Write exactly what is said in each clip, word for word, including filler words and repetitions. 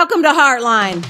Welcome to Heartline.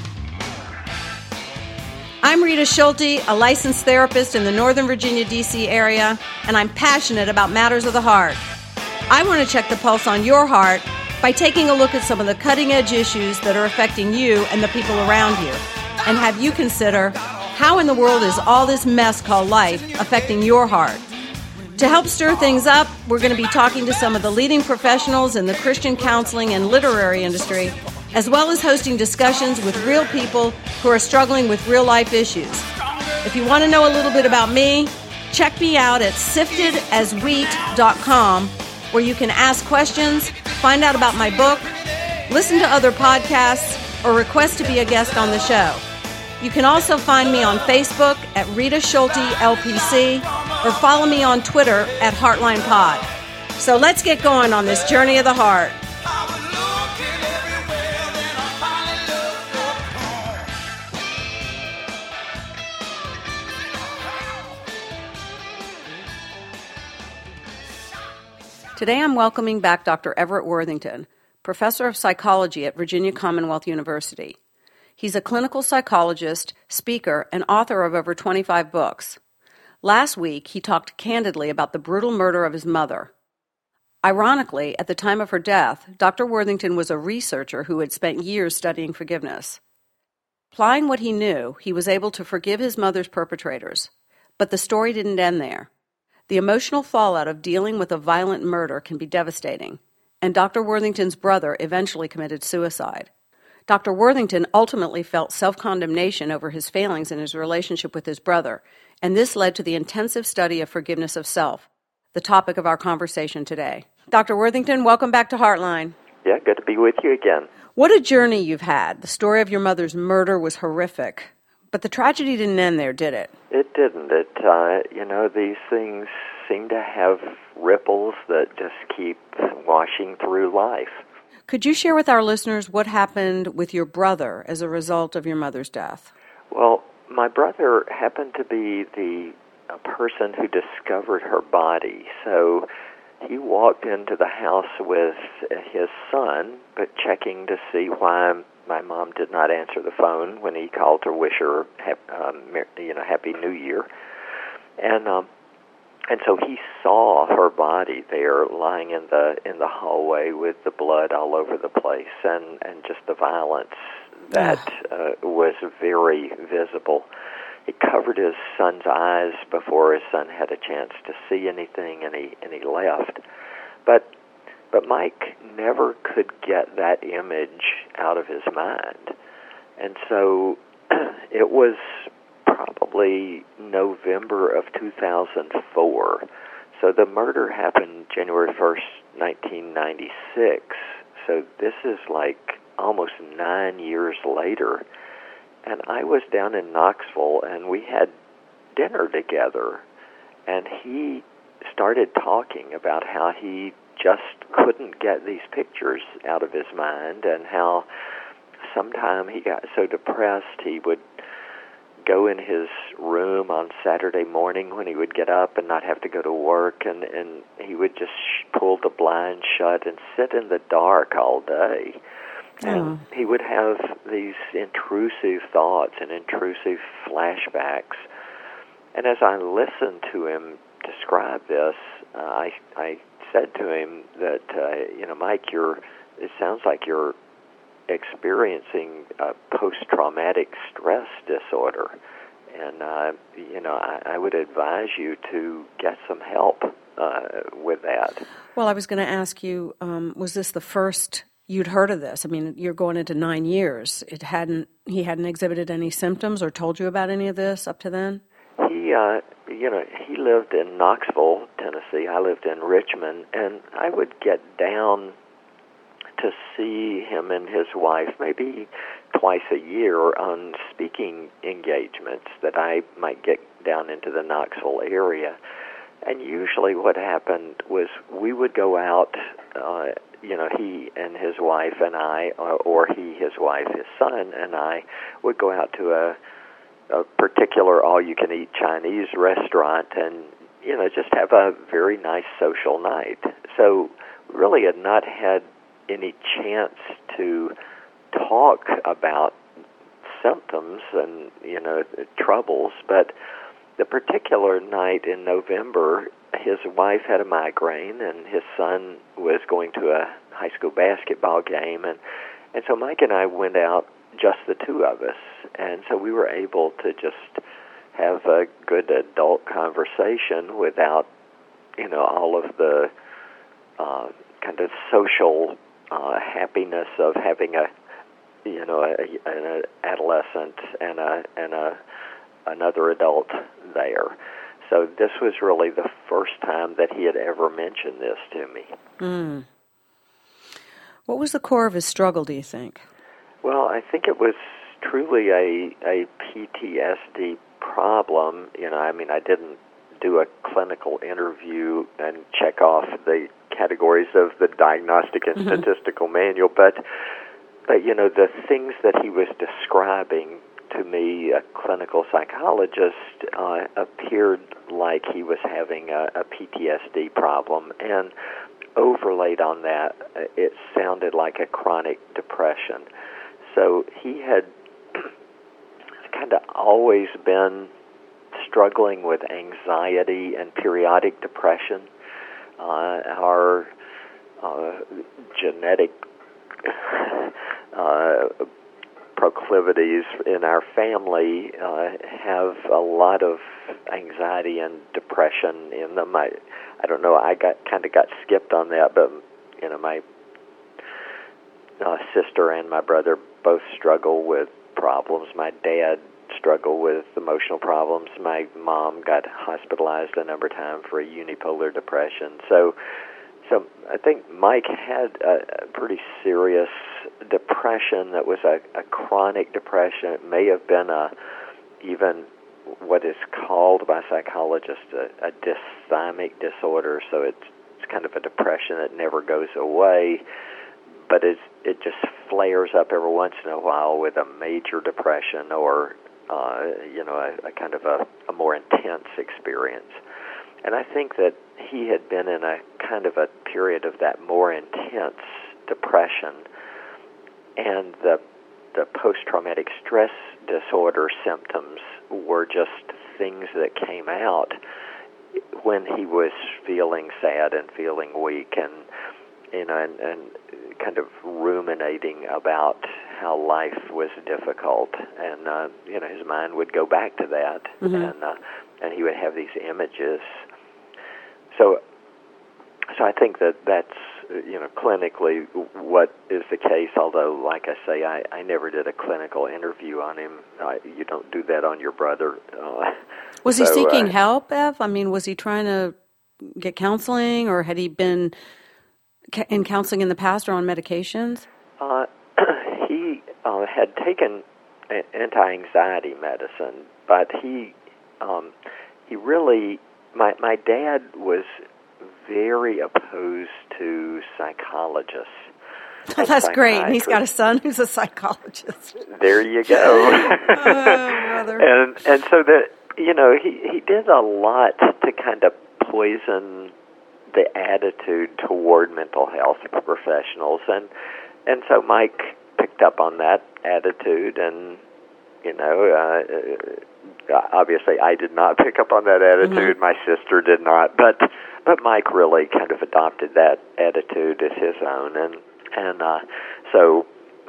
I'm Rita Schulte, a licensed therapist in the Northern Virginia, D C area, and I'm passionate about matters of the heart. I want to check the pulse on your heart by taking a look at some of the cutting-edge issues that are affecting you and the people around you, and have you consider, how in the world is all this mess called life affecting your heart? To help stir things up, we're going to be talking to some of the leading professionals in the Christian counseling and literary industry, as well as hosting discussions with real people who are struggling with real-life issues. If you want to know a little bit about me, check me out at sifted as wheat dot com, where you can ask questions, find out about my book, listen to other podcasts, or request to be a guest on the show. You can also find me on Facebook at Rita Schulte L P C, or follow me on Twitter at Heartline Pod. So let's get going on this journey of the heart. Today I'm welcoming back Doctor Everett Worthington, professor of psychology at Virginia Commonwealth University. He's a clinical psychologist, speaker, and author of over twenty-five books. Last week, he talked candidly about the brutal murder of his mother. Ironically, at the time of her death, Doctor Worthington was a researcher who had spent years studying forgiveness. Applying what he knew, he was able to forgive his mother's perpetrators. But the story didn't end there. The emotional fallout of dealing with a violent murder can be devastating, and Doctor Worthington's brother eventually committed suicide. Doctor Worthington ultimately felt self-condemnation over his failings in his relationship with his brother, and this led to the intensive study of forgiveness of self, the topic of our conversation today. Doctor Worthington, welcome back to Heartline. Yeah, good to be with you again. What a journey you've had. The story of your mother's murder was horrific, but the tragedy didn't end there, did it? It didn't. It, uh, you know, these things seem to have ripples that just keep washing through life. Could you share with our listeners what happened with your brother as a result of your mother's death? Well, my brother happened to be the uh, person who discovered her body. So he walked into the house with his son, but checking to see why my mom did not answer the phone when he called to wish her, um, you know, Happy New Year. And um, and so he saw her body there lying in the in the hallway with the blood all over the place, and, and just the violence that uh, was very visible. It covered his son's eyes before his son had a chance to see anything, and he and he left. But But Mike never could get that image out of his mind. And so it was probably November of two thousand four. So the murder happened January first, nineteen ninety-six. So this is like almost nine years later. And I was down in Knoxville, and we had dinner together. And he started talking about how he just couldn't get these pictures out of his mind, and how sometime he got so depressed he would go in his room on Saturday morning when he would get up and not have to go to work, and, and he would just pull the blinds shut and sit in the dark all day. And Oh. he would have these intrusive thoughts and intrusive flashbacks. And as I listened to him describe this, uh, I, I said to him that, uh, you know, Mike, you're, it sounds like you're experiencing a post-traumatic stress disorder. And, uh, you know, I, I would advise you to get some help uh, with that. Well, I was going to ask you, um, was this the first you'd heard of this? I mean, you're going into nine years. It hadn't, he hadn't exhibited any symptoms or told you about any of this up to then? He, uh, you know, he lived in Knoxville, Tennessee. I lived in Richmond, and I would get down to see him and his wife maybe twice a year on speaking engagements that I might get down into the Knoxville area. And usually what happened was we would go out, uh, you know, he and his wife and I, or, or he, his wife, his son, and I would go out to a a particular all-you-can-eat Chinese restaurant and, you know, just have a very nice social night. So really had not had any chance to talk about symptoms and, you know, troubles, but the particular night in November, his wife had a migraine, and his son was going to a high school basketball game, and, and so Mike and I went out, just the two of us, and so we were able to just have a good adult conversation without, you know, all of the uh, kind of social uh, happiness of having a, you know, a, an adolescent and a and a another adult there. So this was really the first time that he had ever mentioned this to me. Mm. What was the core of his struggle, do you think? Well, I think it was truly a a P T S D problem. You know, I mean, I didn't do a clinical interview and check off the categories of the Diagnostic and Mm-hmm. Statistical Manual, but, but, you know, the things that he was describing to me, a clinical psychologist, uh, appeared like he was having a, a P T S D problem, and overlaid on that, it sounded like a chronic depression. So he had kind of always been struggling with anxiety and periodic depression. Uh, our uh, genetic uh, proclivities in our family uh, have a lot of anxiety and depression in them. I, I don't know. I got kind of got skipped on that, but you know, my uh, sister and my brother both struggle with problems. My dad struggled with emotional problems. My mom got hospitalized a number of times for a unipolar depression. So, so I think Mike had a, a pretty serious depression that was a, a chronic depression. It may have been a even what is called by psychologists a, a dysthymic disorder. So it's it's kind of a depression that never goes away, but it's, it just flares up every once in a while with a major depression or uh, you know a, a kind of a, a more intense experience. And I think that he had been in a kind of a period of that more intense depression, and the the post-traumatic stress disorder symptoms were just things that came out when he was feeling sad and feeling weak, and you know, and, and kind of ruminating about how life was difficult, and uh, you know, his mind would go back to that, mm-hmm. and uh, and he would have these images. So, so I think that that's, you know, clinically what is the case, although, like I say, I, I never did a clinical interview on him. I, you don't do that on your brother. Uh, was so, he seeking uh, help, Ev? I mean, was he trying to get counseling, or had he been in counseling in the past or on medications? Uh, he uh, had taken anti-anxiety medicine, but he um, he really... My my dad was very opposed to psychologists. That's great. And he's got a son who's a psychologist. There you go. Oh, brother. And and so that you know he, he did a lot to kind of poison the attitude toward mental health professionals, and and so Mike picked up on that attitude, and you know. Uh, Obviously, I did not pick up on that attitude. Mm-hmm. My sister did not, but but Mike really kind of adopted that attitude as his own, and and uh, so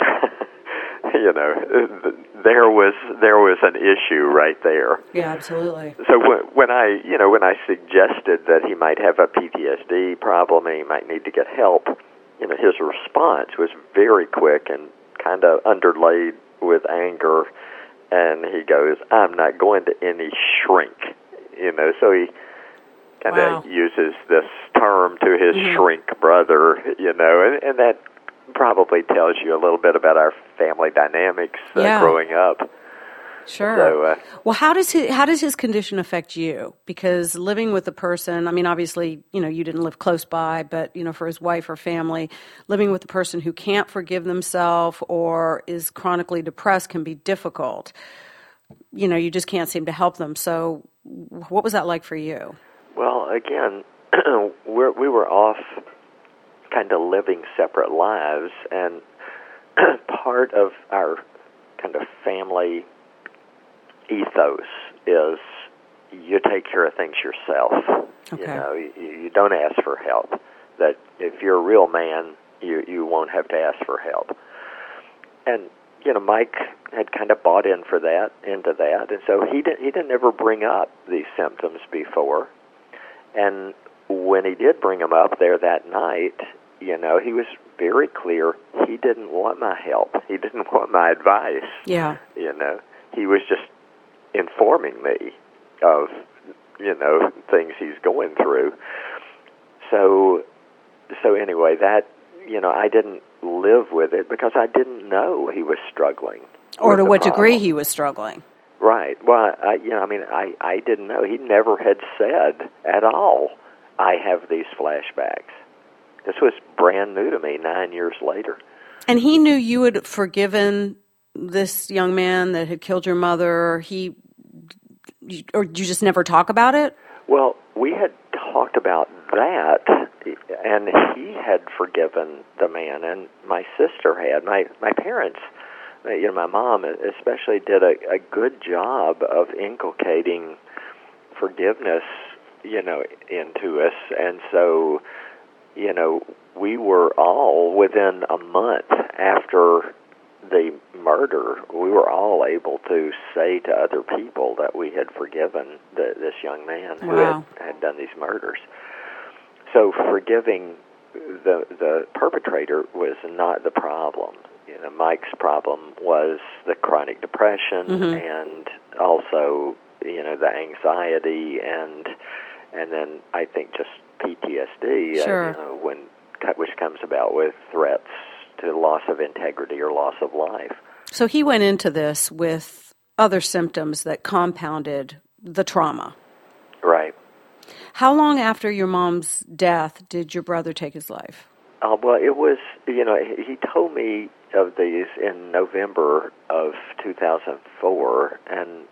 you know there was there was an issue right there. Yeah, absolutely. So when, when I you know when I suggested that he might have a P T S D problem and he might need to get help, you know, his response was very quick and kind of underlaid with anger. And he goes, I'm not going to any shrink, you know, so he kind of wow. uses this term to his mm-hmm. shrink brother, you know, and, and that probably tells you a little bit about our family dynamics uh, yeah. growing up. Sure. So, uh, well, how does his, how does his condition affect you? Because living with a person, I mean, obviously, you know, you didn't live close by, but, you know, for his wife or family, living with a person who can't forgive themselves or is chronically depressed can be difficult. You know, you just can't seem to help them. So what was that like for you? Well, again, we're, we were off kind of living separate lives, and part of our kind of family ethos is you take care of things yourself. Okay. You know, you, you don't ask for help. That if you're a real man, you you won't have to ask for help. And you know, Mike had kind of bought in for that, into that, and so he didn't he didn't ever bring up these symptoms before. And when he did bring them up there that night, you know, he was very clear he didn't want my help. He didn't want my advice. Yeah. You know, he was just informing me of, you know, things he's going through. So, so anyway, that, you know, I didn't live with it because I didn't know he was struggling. Or to what problem. degree he was struggling. Right. Well, I, you know, I mean, I, I didn't know. He never had said at all, I have these flashbacks. This was brand new to me nine years later. And he knew you had forgiven this young man that had killed your mother. He, or did you just never talk about it? Well, we had talked about that, and he had forgiven the man, and my sister had. My my parents, you know, my mom especially did a, a good job of inculcating forgiveness, you know, into us, and so, you know, we were all within a month after the murder, we were all able to say to other people that we had forgiven the, this young man who wow. had, had done these murders. So forgiving the the perpetrator was not the problem. You know, Mike's problem was the chronic depression mm-hmm. and also, you know, the anxiety and and then I think just P T S D, sure. uh, you know, when which comes about with threats to loss of integrity or loss of life. So he went into this with other symptoms that compounded the trauma. Right. How long after your mom's death did your brother take his life? Uh, well, it was, you know, he told me of these in November of two thousand four, and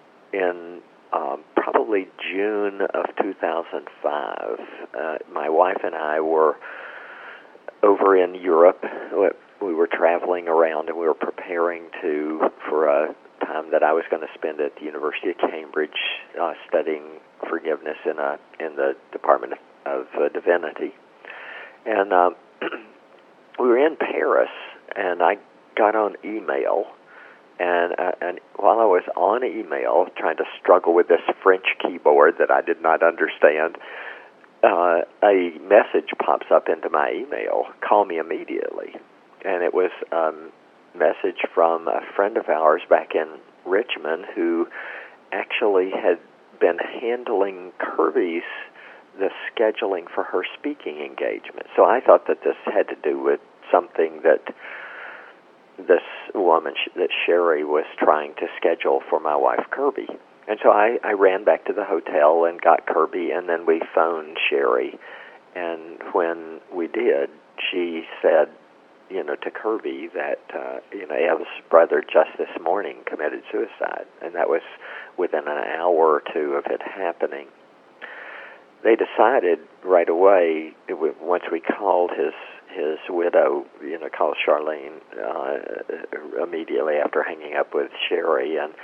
in um, probably June of two thousand five, uh, my wife and I were over in Europe. We were traveling around, and we were preparing to for a time that I was going to spend at the University of Cambridge uh, studying forgiveness in a in the Department of uh, Divinity. And um, we were in Paris, and I got on email, and uh, and while I was on email, trying to struggle with this French keyboard that I did not understand, uh, a message pops up into my email, call me immediately. And it was a message from a friend of ours back in Richmond who actually had been handling Kirby's, the scheduling for her speaking engagement. So I thought that this had to do with something that this woman, that Sherry, was trying to schedule for my wife, Kirby. And so I, I ran back to the hotel and got Kirby, and then we phoned Sherry. And when we did, she said, you know, to Kirby that, uh, you know, Ev's brother just this morning committed suicide. And that was within an hour or two of it happening. They decided right away, once we called his his widow, you know, called Charlene uh, immediately after hanging up with Sherry, and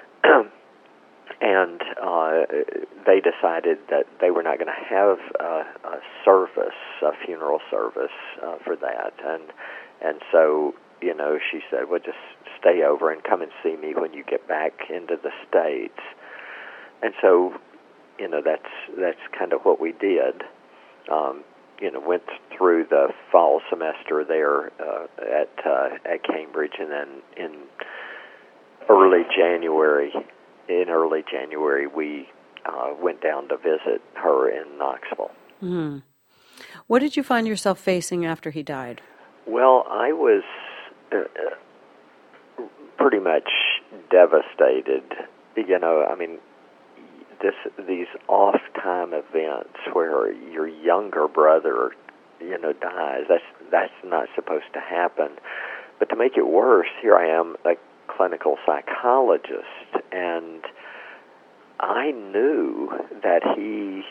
and uh, they decided that they were not going to have a, a service, a funeral service uh, for that, and and so, you know, she said, well, just stay over and come and see me when you get back into the States. And so, you know, that's that's kind of what we did. Um, you know, went through the fall semester there uh, at uh, at Cambridge, and then in early January, in early January, we uh, went down to visit her in Knoxville. Mm-hmm. What did you find yourself facing after he died? Well, I was uh, pretty much devastated. You know, I mean, this these off-time events where your younger brother, you know, dies, that's that's not supposed to happen. But to make it worse, here I am, a clinical psychologist, and I knew that he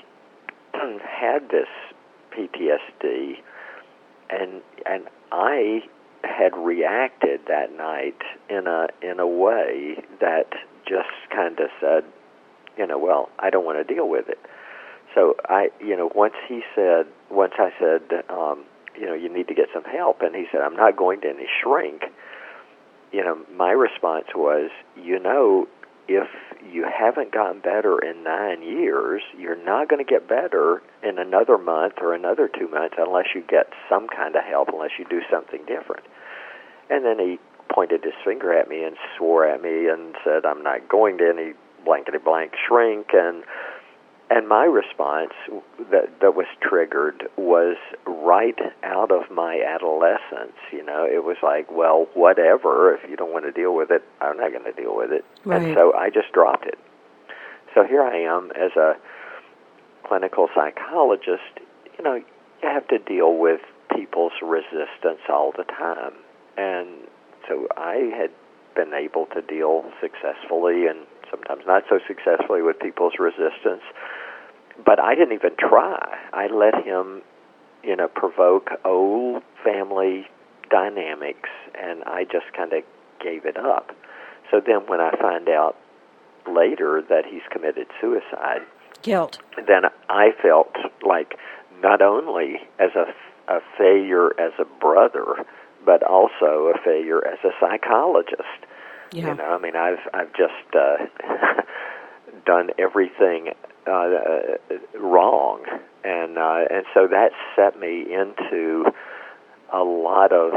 had this P T S D, and and I had reacted that night in a in a way that just kind of said, you know, well, I don't want to deal with it. So I, you know, once he said, once I said, um, you know, you need to get some help, and he said, I'm not going to any shrink. You know, my response was, you know, if you haven't gotten better in nine years, you're not going to get better in another month or another two months unless you get some kind of help, unless you do something different. And then he pointed his finger at me and swore at me and said, I'm not going to any blankety blank shrink. And and my response that that was triggered was right out of my adolescence. You know, it was like, well, whatever. If you don't want to deal with it, I'm not going to deal with it. Right. And so I just dropped it. So here I am as a clinical psychologist. You know, you have to deal with people's resistance all the time. And so I had been able to deal successfully and sometimes not so successfully with people's resistance. But I didn't even try. I let him, you know, provoke old family dynamics, and I just kind of gave it up. So then when I find out later that he's committed suicide, guilt, then I felt like not only as a, a failure as a brother, but also a failure as a psychologist. Yeah. You know, I mean, I've I've just uh, done everything uh, wrong, and uh, and so that set me into a lot of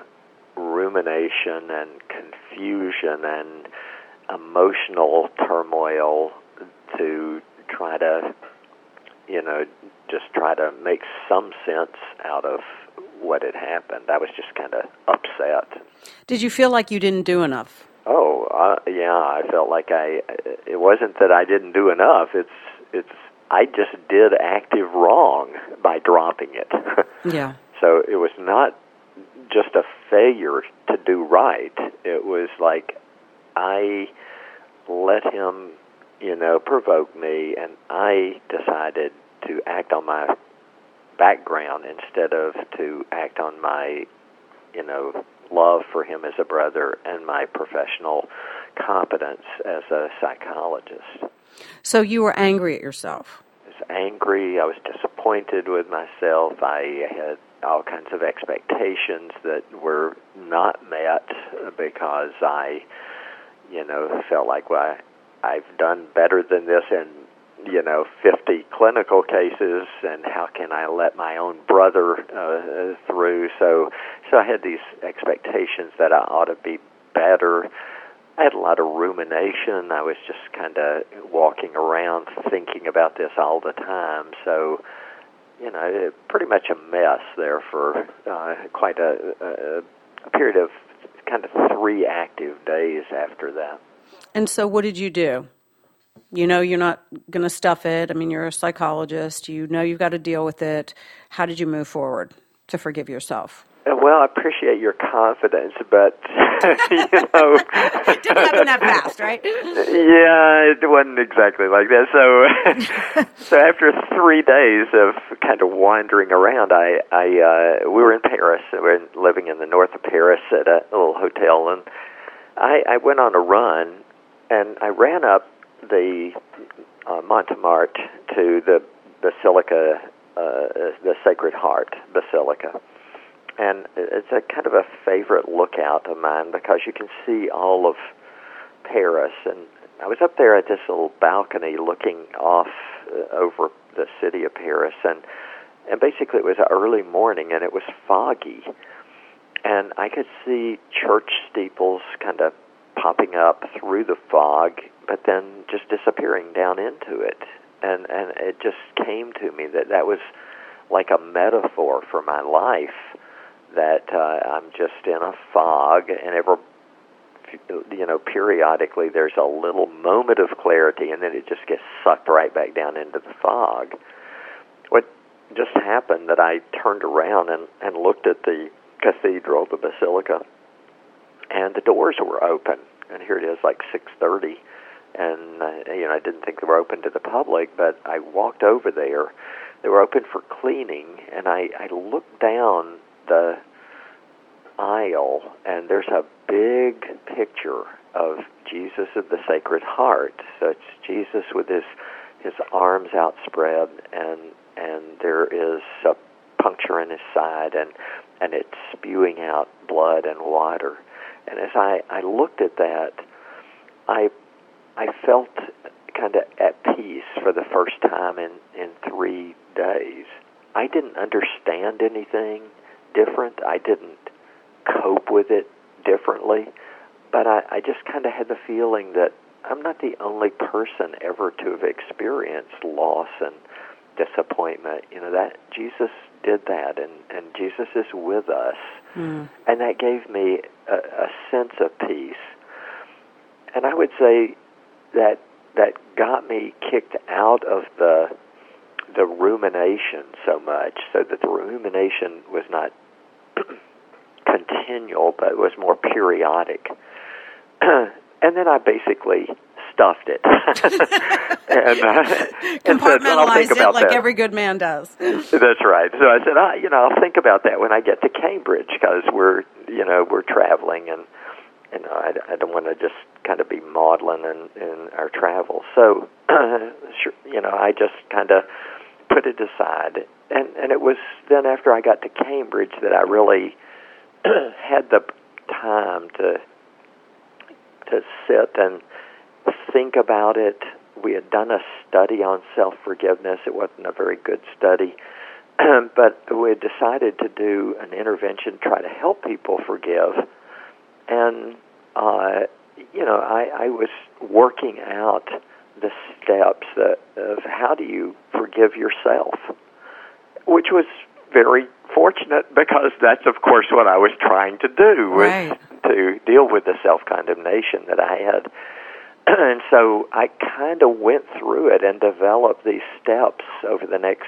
rumination and confusion and emotional turmoil to try to, you know, just try to make some sense out of what had happened. I was just kind of upset. Did you feel like you didn't do enough? Oh, uh, yeah, I felt like I, it wasn't that I didn't do enough, it's, it's, I just did active wrong by dropping it. Yeah. So it was not just a failure to do right, it was like I let him, you know, provoke me, and I decided to act on my background instead of to act on my, you know, love for him as a brother and my professional competence as a psychologist. So you were angry at yourself? I was angry. I was disappointed with myself. I had all kinds of expectations that were not met because I, you know, felt like, well, I, I've done better than this in, you know, fifty clinical cases, and how can I let my own brother uh, through? So, so I had these expectations that I ought to be better. I had a lot of rumination. I was just kind of walking around thinking about this all the time. So, you know, pretty much a mess there for uh, quite a, a, a period of kind of three active days after that. And so what did you do? You know you're not going to stuff it. I mean, you're a psychologist. You know you've got to deal with it. How did you move forward to forgive yourself? Well, I appreciate your confidence, but, you know... It didn't happen that fast, right? Yeah, it wasn't exactly like that. So so after three days of kind of wandering around, I, I uh, we were in Paris. We were living in the north of Paris at a little hotel, and I, I went on a run, and I ran up the uh, Montmartre to the Basilica, uh, the Sacred Heart Basilica. And it's a kind of a favorite lookout of mine because you can see all of Paris. And I was up there at this little balcony looking off uh, over the city of Paris. And, and basically it was early morning and it was foggy. And I could see church steeples kind of popping up through the fog, but then just disappearing down into it. And, and it just came to me that that was like a metaphor for my life, that uh, I'm just in a fog, and ever, you know, periodically there's a little moment of clarity, and then it just gets sucked right back down into the fog. What just happened that I turned around and, and looked at the cathedral, the basilica, and the doors were open, and here it is, like six thirty, and uh, you know, I didn't think they were open to the public, but I walked over there. They were open for cleaning, and I, I looked down the aisle, and there's a big picture of Jesus of the Sacred Heart. So it's Jesus with his his arms outspread, and and there is a puncture in his side, and and it's spewing out blood and water. And as I, I looked at that, I I felt kind of at peace for the first time in, in three days. I didn't understand anything different. I didn't cope with it differently. But I, I just kind of had the feeling that I'm not the only person ever to have experienced loss and disappointment. You know, that Jesus did that, and, and Jesus is with us. Mm. And that gave me a, a sense of peace. And I would say that that got me kicked out of the the rumination so much, so that the rumination was not continual, but was more periodic. And then I basically stuffed it. and, uh, Compartmentalized and so it like that. every good man does. That's right. So I said, ah, you know, I'll think about that when I get to Cambridge, because we're, you know, we're traveling, and you know, I, I don't want to just kind of be maudlin in, in our travels. So, sure, you know, I just kind of put it aside. And, and it was then after I got to Cambridge that I really had the time to to sit and think about it. We had done a study on self-forgiveness. It wasn't a very good study, but we had decided to do an intervention, try to help people forgive. And, uh, you know, I, I was working out the steps that, of how do you forgive yourself, which was very fortunate, because that's, of course, what I was trying to do, was right. to deal with the self-condemnation that I had. And so I kind of went through it and developed these steps over the next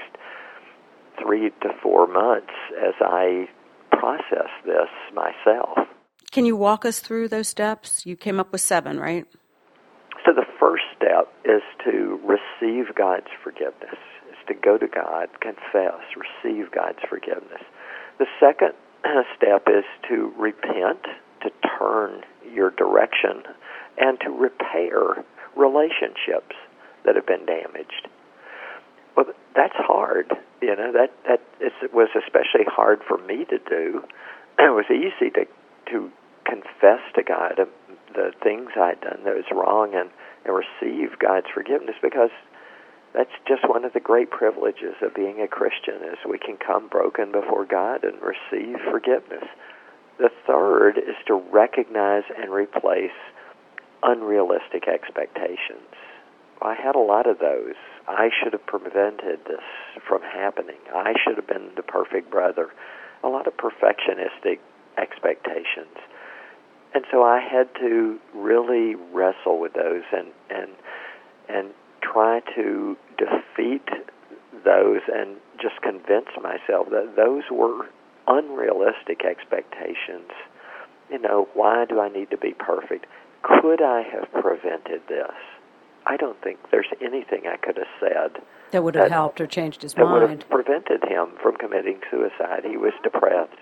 three to four months as I processed this myself. Can you walk us through those steps? You came up with seven, right? So the first step is to receive God's forgiveness, is to go to God, confess, receive God's forgiveness. The second step is to repent, to turn your direction, and to repair relationships that have been damaged. Well, that's hard. You know, that that is, was especially hard for me to do. It was easy to to confess to God the things I'd done that was wrong, and, and receive God's forgiveness, because that's just one of the great privileges of being a Christian, is we can come broken before God and receive forgiveness. The third is to recognize and replace unrealistic expectations. I had a lot of those. I should have prevented this from happening. I should have been the perfect brother. A lot of perfectionistic expectations. And so I had to really wrestle with those and and and try to defeat those and just convince myself that those were unrealistic expectations. You know, why do I need to be perfect? Could I have prevented this? I don't think there's anything I could have said that would have that, helped or changed his that mind. That would have prevented him from committing suicide. He was depressed.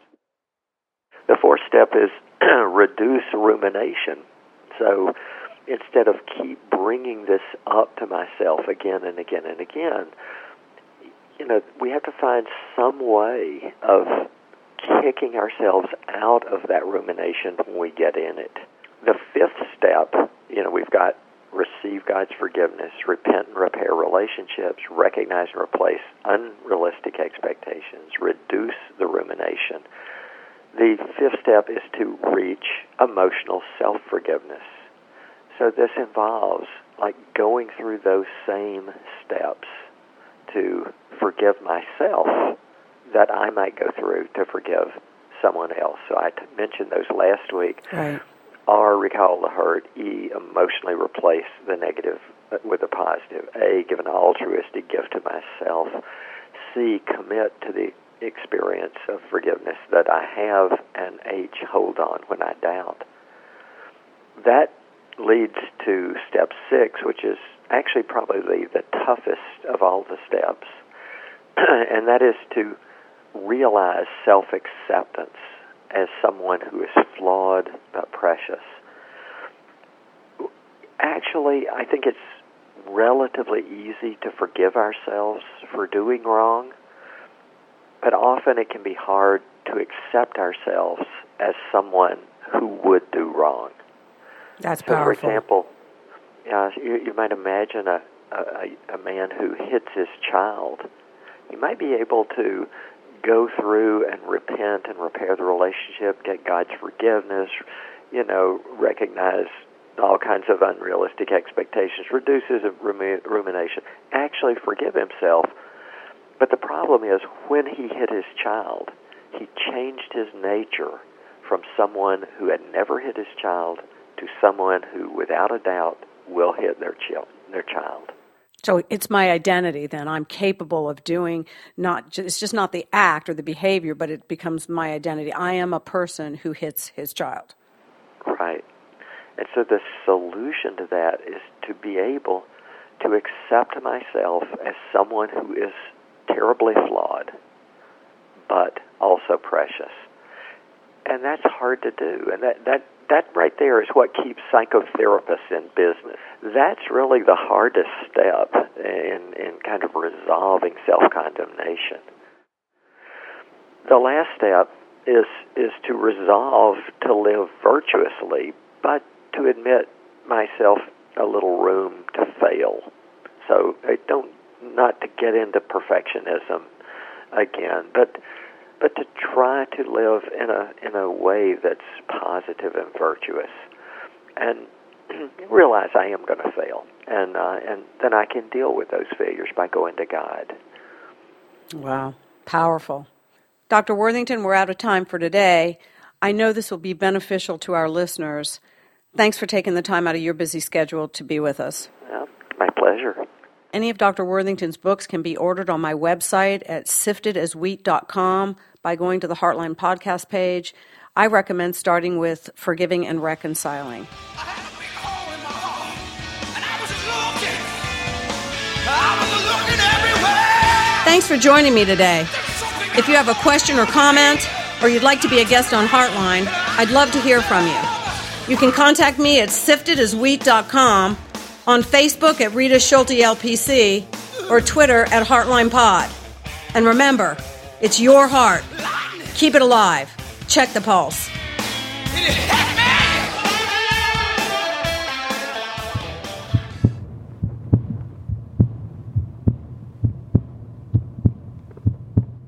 The fourth step is reduce rumination. So instead of keep bringing this up to myself again and again and again, you know, we have to find some way of kicking ourselves out of that rumination when we get in it. The fifth step, you know, we've got receive God's forgiveness, repent and repair relationships, recognize and replace unrealistic expectations, reduce the rumination. The fifth step is to reach emotional self-forgiveness. So this involves like going through those same steps to forgive myself that I might go through to forgive someone else. So I t- mentioned those last week. Right. R, recall the hurt. E, emotionally replace the negative with a positive. A, give an altruistic gift to myself. C, commit to the experience of forgiveness that I have. And H, hold on when I doubt. That leads to step six, which is actually probably the toughest of all the steps, and that is to realize self-acceptance. as someone who is flawed but precious. Actually, I think it's relatively easy to forgive ourselves for doing wrong, but often it can be hard to accept ourselves as someone who would do wrong. That's so powerful. For example, uh, you, you might imagine a, a, a man who hits his child. He might be able to go through and repent and repair the relationship, get God's forgiveness, you know, recognize all kinds of unrealistic expectations, reduce his rumination, actually forgive himself. But the problem is, when he hit his child, he changed his nature from someone who had never hit his child to someone who, without a doubt, will hit their child. Their child. So it's my identity then. I'm capable of doing not just, it's just not the act or the behavior, but it becomes my identity. I am a person who hits his child. Right. And so the solution to that is to be able to accept myself as someone who is terribly flawed, but also precious. And that's hard to do. And that, that, that right there is what keeps psychotherapists in business. That's really the hardest step in, in kind of resolving self-condemnation. The last step is, is to resolve to live virtuously, but to admit myself a little room to fail. So I don't, not to get into perfectionism again, but but to try to live in a in a way that's positive and virtuous, and realize I am going to fail, and uh, and then I can deal with those failures by going to God. Wow, powerful. Doctor Worthington, we're out of time for today. I know this will be beneficial to our listeners. Thanks for taking the time out of your busy schedule to be with us. Well, my pleasure. Any of Doctor Worthington's books can be ordered on my website at sifted as wheat dot com by going to the Heartline podcast page. I recommend starting with Forgiving and Reconciling. I had a big hole in my heart, and I was looking. I was looking everywhere. Thanks for joining me today. If you have a question or comment, or you'd like to be a guest on Heartline, I'd love to hear from you. You can contact me at sifted as wheat dot com, on Facebook at Rita Schulte L P C, or Twitter at Heartline Pod. And remember, it's your heart. Keep it alive. Check the pulse.